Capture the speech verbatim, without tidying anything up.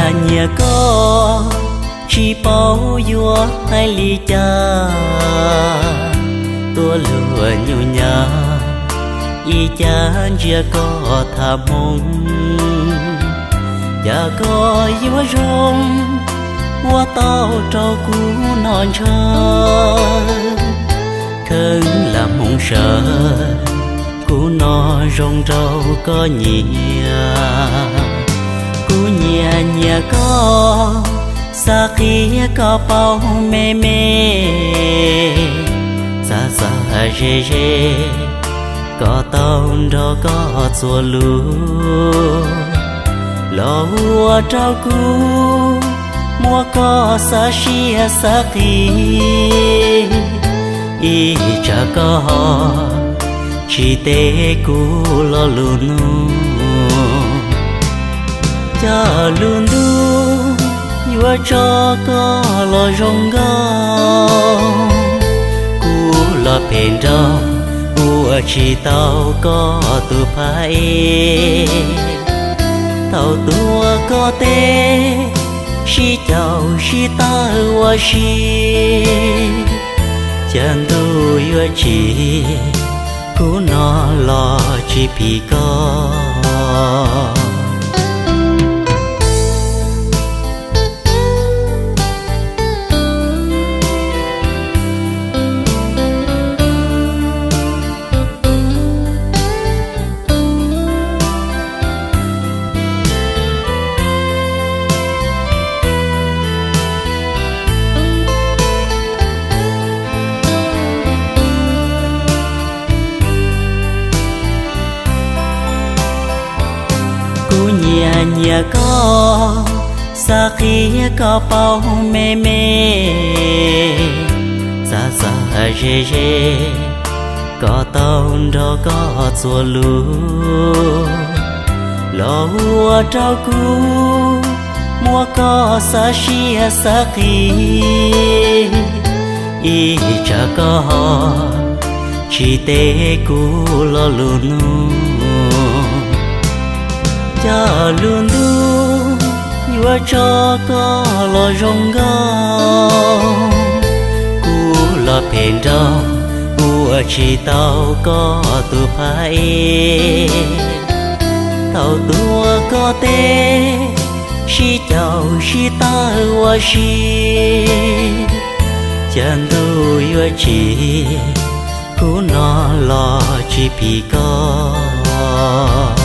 nhà nhà có chỉ bao vua hai ly cha tua lửa nhiều nhà y cha chia có thà mong cha có vua rong qua tao trâu cú non chơi thân là mong sợ cú nó rong trâu có nhia cú nhia nhia có xa khi có bao mê mê xa xa rê rê có tao đó có chùa lú lo hùa trao cú mua có xa xia xa khi y cha có chỉ tê cú lo luôn cha luôn du vua cho có lo rong gao cú lo bền đâu vua chỉ tao có tu phải tao tua có tê si chào si ta wa si chân tu vua chỉ cú nó lo chỉ bị có nhà nhà có xa khi có bao mê mê xa xa rê rê có tao đó có chùa lú lo hùa trao cú mua có xa xia xa khi y cha có chỉ tê cú lo luôn cha luôn du vua cho có lo rong gao cú lo bền đâu vua chỉ tao có tu phải tao tua có tê si chào si ta wa si chân tu vua chỉ cú nó lo chỉ bị có